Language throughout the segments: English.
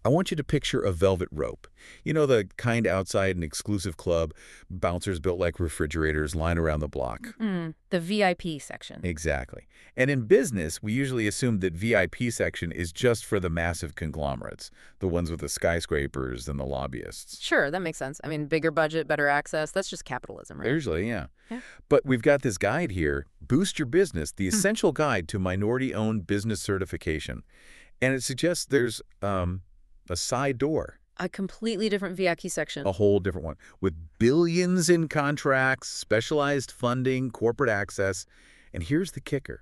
I want you to picture a velvet rope. You know, the kind outside an exclusive club, bouncers built like refrigerators line around the block. The VIP section. Exactly. And in business, we usually assume that VIP section is just for the massive conglomerates, the ones with the skyscrapers and the lobbyists. Sure, that makes sense. I mean, bigger budget, better access. That's just capitalism, right? Usually, yeah. Yeah. But we've got this guide here, Boost Your Business, the essential guide to minority-owned business certification. And it suggests there's a side door, A completely different VIP section. a whole different one, with billions in contracts, specialized funding, corporate access. And here's the kicker.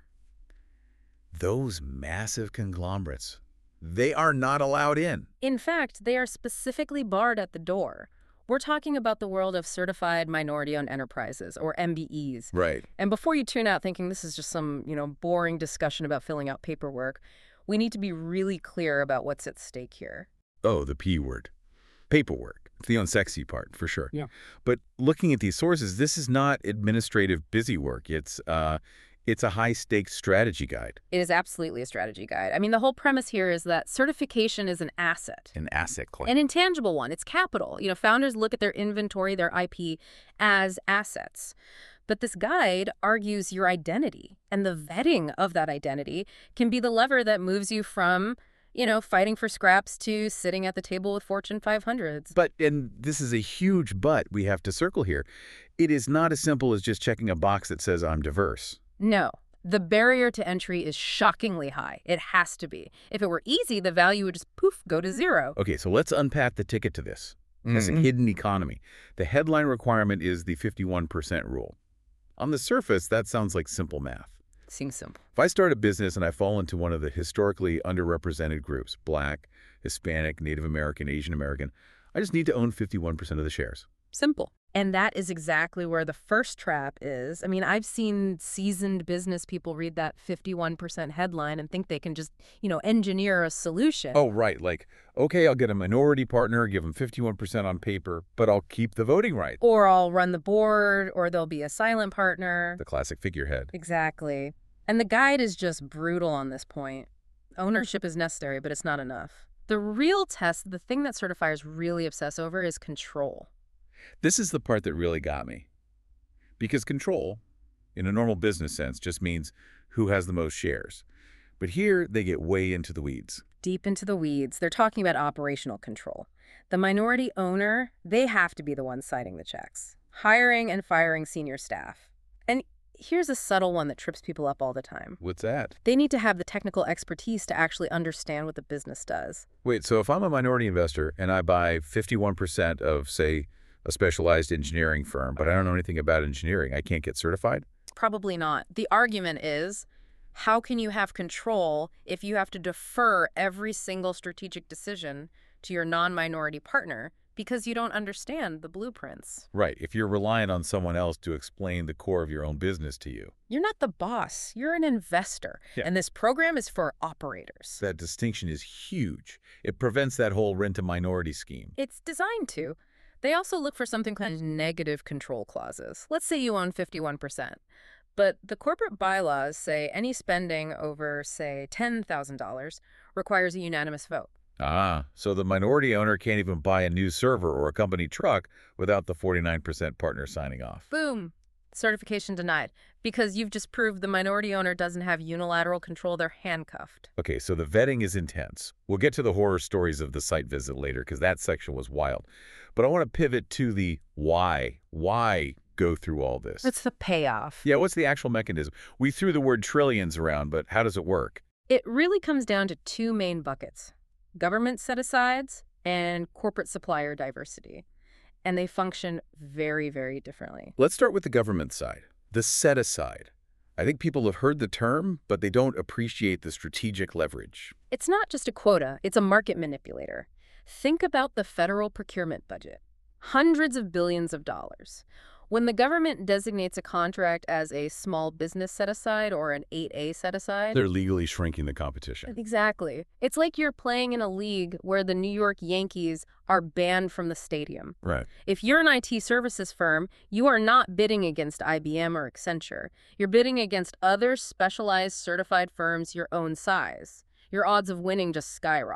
Those massive conglomerates, they are not allowed in. In fact, they are specifically barred at the door. We're talking about the world of certified minority-owned enterprises, or MBEs. Right. And before you tune out thinking this is just some, boring discussion about filling out paperwork, we need to be really clear about what's at stake here. Oh, the P word. Paperwork. It's the unsexy part, for sure. Yeah. But looking at these sources, this is not administrative busy work. It's a high-stakes strategy guide. It is absolutely a strategy guide. I mean, the whole premise here is that certification is an asset. An asset claim. An intangible one. It's capital. Founders look at their inventory, their IP, as assets. But this guide argues your identity, and the vetting of that identity can be the lever that moves you from fighting for scraps to sitting at the table with Fortune 500s. But, and this is a huge but we have to circle here, it is not as simple as just checking a box that says I'm diverse. No. The barrier to entry is shockingly high. It has to be. If it were easy, the value would just poof, go to zero. Okay, so let's unpack the ticket to this. As a hidden economy. The headline requirement is the 51% rule. On the surface, that sounds like simple math. Seems simple. If I start a business and I fall into one of the historically underrepresented groups, Black, Hispanic, Native American, Asian American, I just need to own 51% of the shares. Simple. And that is exactly where the first trap is. I mean, I've seen seasoned business people read that 51% headline and think they can just, engineer a solution. Oh, right. Like, okay, I'll get a minority partner, give them 51% on paper, but I'll keep the voting right. Or I'll run the board, or there'll be a silent partner. The classic figurehead. Exactly. And the guide is just brutal on this point. Ownership is necessary, but it's not enough. The real test, the thing that certifiers really obsess over, is control. This is the part that really got me. Because control, in a normal business sense, just means who has the most shares. But here, they get way into the weeds. Deep into the weeds. They're talking about operational control. The minority owner, they have to be the ones signing the checks, hiring and firing senior staff. And here's a subtle one that trips people up all the time. What's that? They need to have the technical expertise to actually understand what the business does. Wait, so if I'm a minority investor and I buy 51% of, say, a specialized engineering firm, but I don't know anything about engineering, I can't get certified? Probably not. The argument is, how can you have control if you have to defer every single strategic decision to your non-minority partner because you don't understand the blueprints? Right, if you're reliant on someone else to explain the core of your own business to you. You're not the boss. You're an investor. Yeah. And this program is for operators. That distinction is huge. It prevents that whole rent-to-minority scheme. It's designed to. They also look for something called negative control clauses. Let's say you own 51%. But the corporate bylaws say any spending over, say, $10,000 requires a unanimous vote. Ah, so the minority owner can't even buy a new server or a company truck without the 49% partner signing off. Boom. Certification denied. Because you've just proved the minority owner doesn't have unilateral control. They're handcuffed. Okay, so the vetting is intense. We'll get to the horror stories of the site visit later because that section was wild. But I want to pivot to the why. Why go through all this? It's the payoff. Yeah, what's the actual mechanism? We threw the word trillions around, but how does it work? It really comes down to two main buckets: government set-asides and corporate supplier diversity. And they function very, very differently. Let's start with the government side, the set-aside. I think people have heard the term, but they don't appreciate the strategic leverage. It's not just a quota, it's a market manipulator. Think about the federal procurement budget. Hundreds of billions of dollars. When the government designates a contract as a small business set-aside or an 8A set-aside... They're legally shrinking the competition. Exactly. It's like you're playing in a league where the New York Yankees are banned from the stadium. Right. If you're an IT services firm, you are not bidding against IBM or Accenture. You're bidding against other specialized certified firms your own size. Your odds of winning just skyrocket.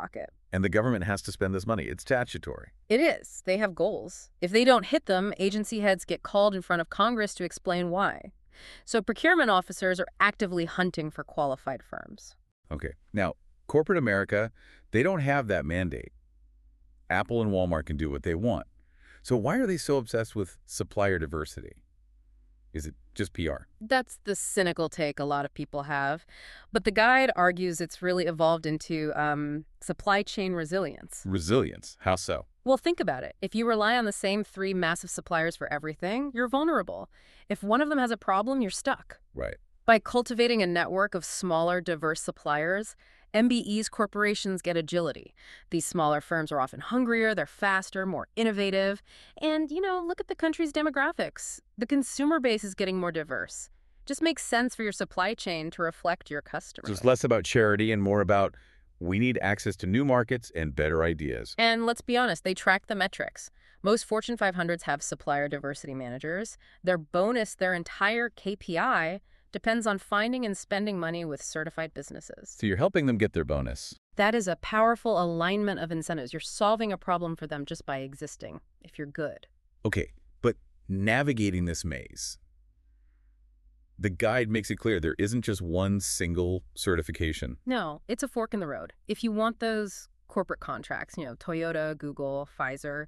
And the government has to spend this money. It's statutory. It is. They have goals. If they don't hit them, agency heads get called in front of Congress to explain why. So procurement officers are actively hunting for qualified firms. Okay. Now, corporate America, they don't have that mandate. Apple and Walmart can do what they want. So why are they so obsessed with supplier diversity? Is it just PR? That's the cynical take a lot of people have. But the guide argues it's really evolved into supply chain resilience. Resilience. How so? Well, think about it. If you rely on the same 3 massive suppliers for everything, you're vulnerable. If one of them has a problem, you're stuck. Right. By cultivating a network of smaller, diverse suppliers, MBE's corporations get agility. These smaller firms are often hungrier, they're faster, more innovative. And, look at the country's demographics. The consumer base is getting more diverse. Just makes sense for your supply chain to reflect your customers. So it's less about charity and more about we need access to new markets and better ideas. And let's be honest, they track the metrics. Most Fortune 500s have supplier diversity managers. Their bonus, their entire KPI, depends on finding and spending money with certified businesses. So you're helping them get their bonus. That is a powerful alignment of incentives. You're solving a problem for them just by existing, if you're good. Okay, but navigating this maze, the guide makes it clear there isn't just one single certification. No, it's a fork in the road. If you want those corporate contracts, Toyota, Google, Pfizer,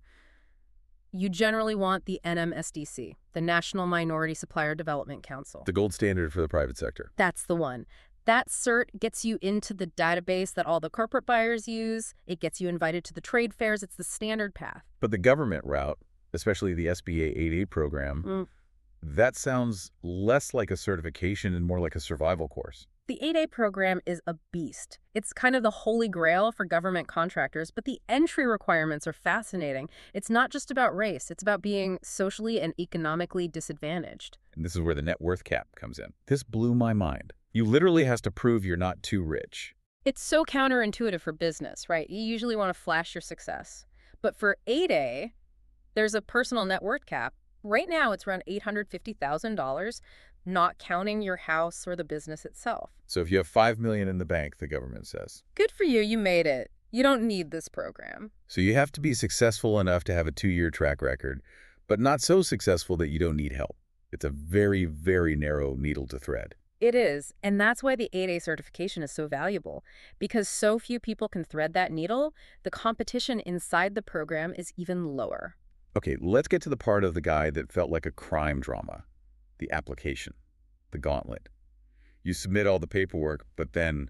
you generally want the NMSDC, the National Minority Supplier Development Council. The gold standard for the private sector. That's the one. That cert gets you into the database that all the corporate buyers use. It gets you invited to the trade fairs. It's the standard path. But the government route, especially the SBA 8A program, that sounds less like a certification and more like a survival course. The 8A program is a beast. It's kind of the holy grail for government contractors, but the entry requirements are fascinating. It's not just about race. It's about being socially and economically disadvantaged. And this is where the net worth cap comes in. This blew my mind. You literally have to prove you're not too rich. It's so counterintuitive for business, right? You usually want to flash your success. But for 8A, there's a personal net worth cap. Right now, it's around $850,000, not counting your house or the business itself. So if you have $5 million in the bank, the government says. Good for you, you made it. You don't need this program. So you have to be successful enough to have a 2-year track record, but not so successful that you don't need help. It's a very, very narrow needle to thread. It is, and that's why the 8A certification is so valuable. Because so few people can thread that needle, the competition inside the program is even lower. Okay, let's get to the part of the guide that felt like a crime drama. The application, the gauntlet. You submit all the paperwork, but then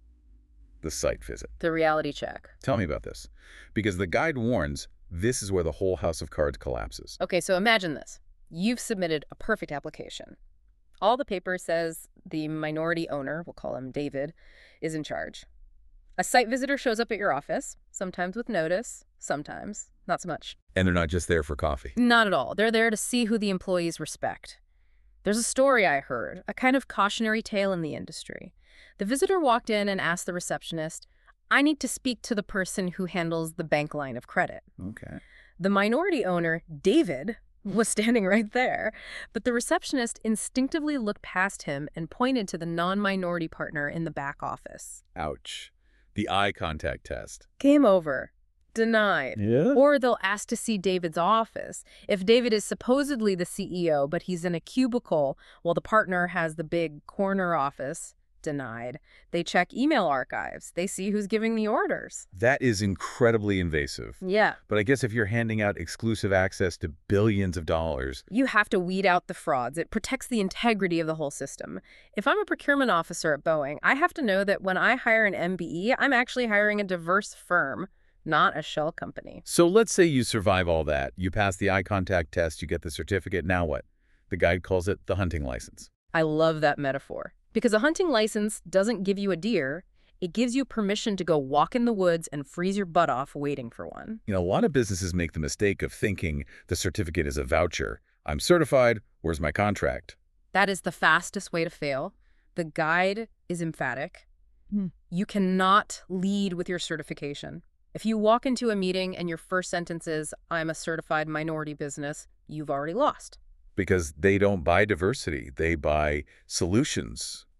the site visit. The reality check. Tell me about this. Because the guide warns this is where the whole house of cards collapses. Okay, so imagine this. You've submitted a perfect application. All the paper says the minority owner, we'll call him David, is in charge. A site visitor shows up at your office, sometimes with notice, sometimes not so much. And they're not just there for coffee. Not at all. They're there to see who the employees respect. There's a story I heard, a kind of cautionary tale in the industry. The visitor walked in and asked the receptionist, "I need to speak to the person who handles the bank line of credit." Okay. The minority owner, David, was standing right there, but the receptionist instinctively looked past him and pointed to the non-minority partner in the back office. Ouch. The eye contact test. Game over. Denied. Yeah? Or they'll ask to see David's office. If David is supposedly the CEO, but he's in a cubicle while the partner has the big corner office, denied. They check email archives. They see who's giving the orders. That is incredibly invasive. Yeah. But I guess if you're handing out exclusive access to billions of dollars, You have to weed out the frauds. It protects the integrity of the whole system. If I'm a procurement officer at Boeing, I have to know that when I hire an MBE, I'm actually hiring a diverse firm, not a shell company. So let's say you survive all that. You pass the eye contact test, you get the certificate. Now what? The guide calls it the hunting license. I love that metaphor. Because a hunting license doesn't give you a deer, it gives you permission to go walk in the woods and freeze your butt off waiting for one. You know, a lot of businesses make the mistake of thinking the certificate is a voucher. I'm certified, where's my contract? That is the fastest way to fail. The guide is emphatic. You cannot lead with your certification. If you walk into a meeting and your first sentence is, "I'm a certified minority business," you've already lost. Because they don't buy diversity. They buy solutions,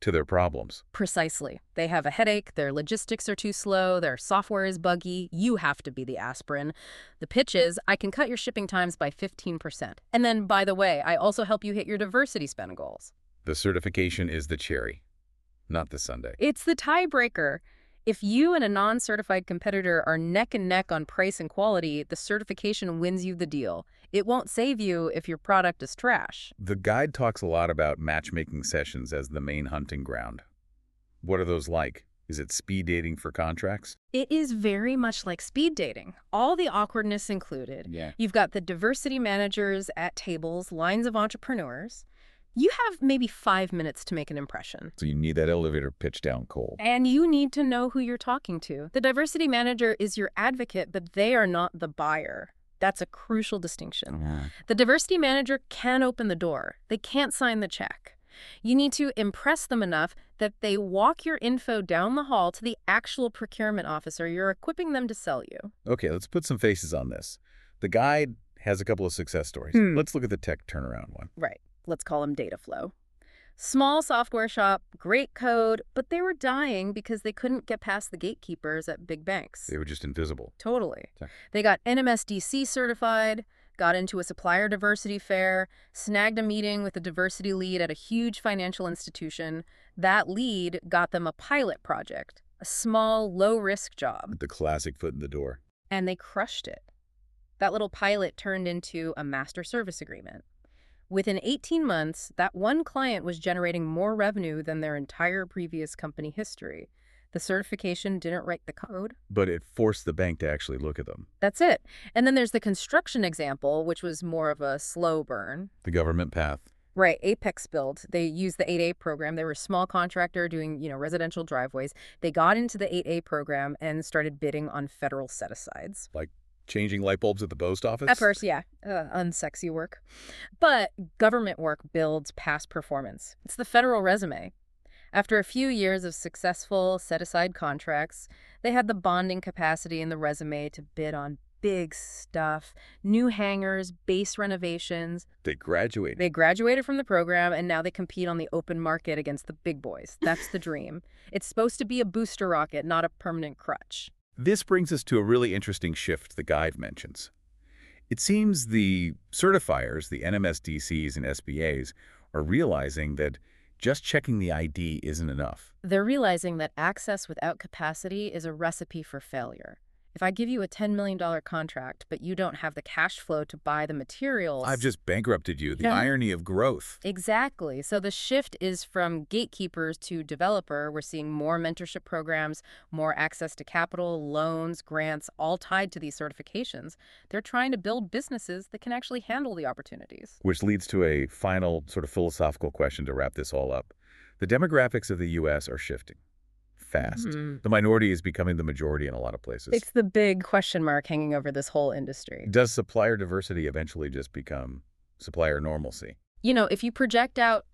to their problems. Precisely. They have a headache, their logistics are too slow, their software is buggy, you have to be the aspirin. The pitch is, I can cut your shipping times by 15%. And then, by the way, I also help you hit your diversity spend goals. The certification is the cherry, not the sundae. It's the tiebreaker. If you and a non-certified competitor are neck and neck on price and quality, the certification wins you the deal. It won't save you if your product is trash. The guide talks a lot about matchmaking sessions as the main hunting ground. What are those like? Is it speed dating for contracts? It is very much like speed dating, all the awkwardness included. Yeah. You've got the diversity managers at tables, lines of entrepreneurs. You have maybe 5 minutes to make an impression. So you need that elevator pitch down cold. And you need to know who you're talking to. The diversity manager is your advocate, but they are not the buyer. That's a crucial distinction. The diversity manager can open the door. They can't sign the check. You need to impress them enough that they walk your info down the hall to the actual procurement officer you're equipping them to sell you. Okay, let's put some faces on this. The guide has a couple of success stories. Let's look at the tech turnaround one. Right. Let's call them Dataflow. Small software shop, great code, but they were dying because they couldn't get past the gatekeepers at big banks. They were just invisible. Totally. Sorry. They got NMSDC certified, got into a supplier diversity fair, snagged a meeting with the diversity lead at a huge financial institution. That lead got them a pilot project, a small, low-risk job. The classic foot in the door. And they crushed it. That little pilot turned into a master service agreement. Within 18 months, that one client was generating more revenue than their entire previous company history. The certification didn't write the code. But it forced the bank to actually look at them. That's it. And then there's the construction example, which was more of a slow burn. The government path. Right, Apex Build. They used the 8A program. They were a small contractor doing, residential driveways. They got into the 8A program and started bidding on federal set-asides. Like changing light bulbs at the post office? At first, yeah. Unsexy work. But government work builds past performance. It's the federal resume. After a few years of successful set-aside contracts, they had the bonding capacity in the resume to bid on big stuff, new hangars, base renovations. They graduated. They graduated from the program, and now they compete on the open market against the big boys. That's the dream. It's supposed to be a booster rocket, not a permanent crutch. This brings us to a really interesting shift the guide mentions. It seems the certifiers, the NMSDCs and SBAs, are realizing that just checking the ID isn't enough. They're realizing that access without capacity is a recipe for failure. If I give you a $10 million contract, but you don't have the cash flow to buy the materials... I've just bankrupted you. The Yeah. irony of growth. Exactly. So the shift is from gatekeepers to developer. We're seeing more mentorship programs, more access to capital, loans, grants, all tied to these certifications. They're trying to build businesses that can actually handle the opportunities. Which leads to a final sort of philosophical question to wrap this all up. The demographics of the U.S. are shifting fast. The minority is becoming the majority in a lot of places. It's the big question mark hanging over this whole industry. Does supplier diversity eventually just become supplier normalcy? If you project out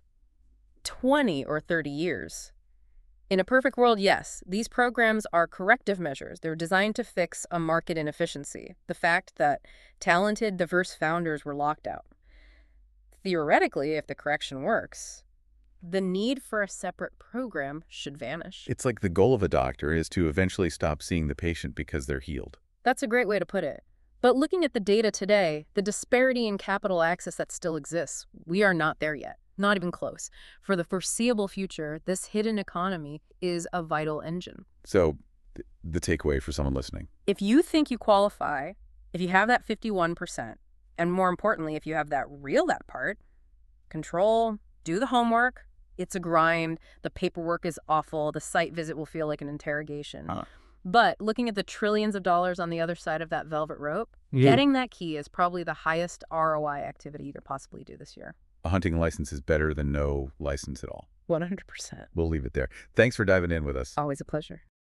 20 or 30 years, in a perfect world, yes, these programs are corrective measures. They're designed to fix a market inefficiency, the fact that talented, diverse founders were locked out. Theoretically, if the correction works, the need for a separate program should vanish. It's like the goal of a doctor is to eventually stop seeing the patient because they're healed. That's a great way to put it. But looking at the data today, the disparity in capital access that still exists, we are not there yet. Not even close. For the foreseeable future, this hidden economy is a vital engine. So the takeaway for someone listening. If you think you qualify, if you have that 51%, and more importantly, if you have that part, control, do the homework. It's a grind. The paperwork is awful. The site visit will feel like an interrogation. But looking at the trillions of dollars on the other side of that velvet rope, getting that key is probably the highest ROI activity you could possibly do this year. A hunting license is better than no license at all. 100%. We'll leave it there. Thanks for diving in with us. Always a pleasure.